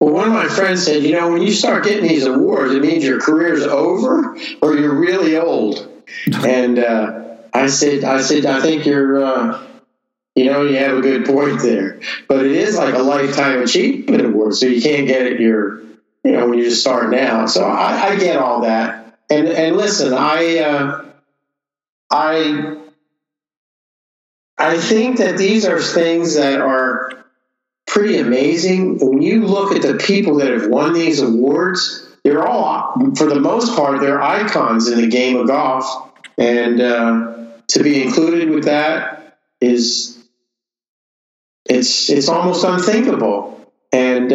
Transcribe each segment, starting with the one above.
Well, one of my friends said, when you start getting these awards, it means your career's over or you're really old. And I said, I think you're, you have a good point there. But it is like a lifetime achievement award, so you can't get it when you're just starting out. So I get all that. And listen, I think that these are things that are pretty amazing. When you look at the people that have won these awards, they're all, for the most part, they're icons in the game of golf. And to be included with that it's almost unthinkable. And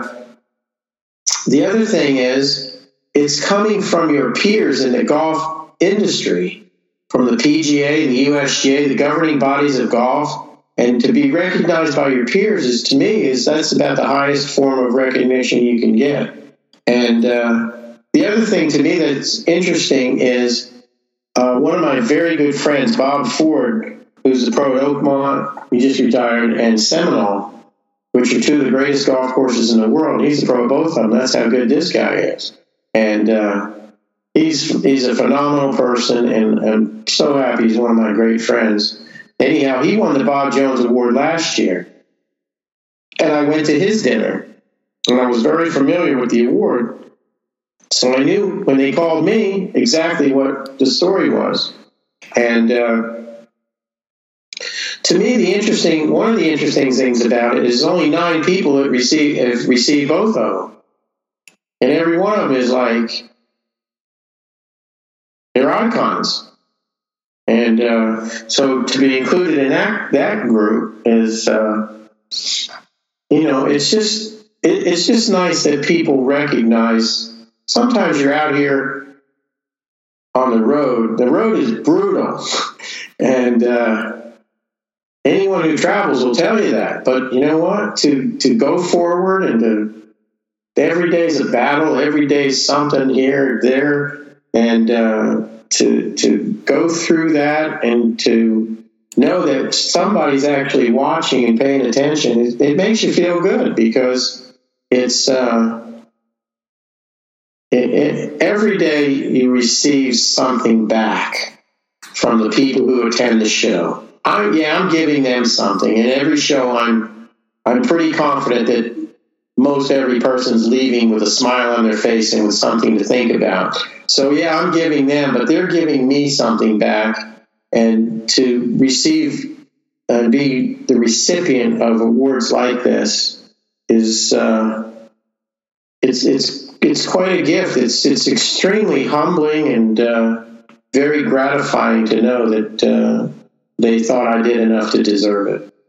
the other thing is, it's coming from your peers in the golf industry, from the PGA, the USGA, the governing bodies of golf. And to be recognized by your peers that's about the highest form of recognition you can get. And the other thing to me that's interesting is one of my very good friends, Bob Ford, who's the pro at Oakmont, he just retired, and Seminole, which are two of the greatest golf courses in the world. He's the pro at both of them. That's how good this guy is. And he's a phenomenal person, and I'm so happy he's one of my great friends. Anyhow, he won the Bob Jones Award last year, and I went to his dinner, and I was very familiar with the award, so I knew when they called me exactly what the story was. And to me, one of the interesting things about it is only 9 people that have received both of them, and every one of them is like, they're icons. And so to be included in that group is, it's just nice that people recognize. Sometimes you're out here on the road. The road is brutal, and anyone who travels will tell you that. But you know what? To go forward and every day is a battle. Every day is something here, there, and to go through that and to know that somebody's actually watching and paying attention, it makes you feel good, because it's every day you receive something back from the people who attend the show. I'm giving them something, and every show I'm pretty confident that most every person's leaving with a smile on their face and with something to think about. So I'm giving them, but they're giving me something back. And to receive and be the recipient of awards like this is it's quite a gift. It's extremely humbling and very gratifying to know that they thought I did enough to deserve it.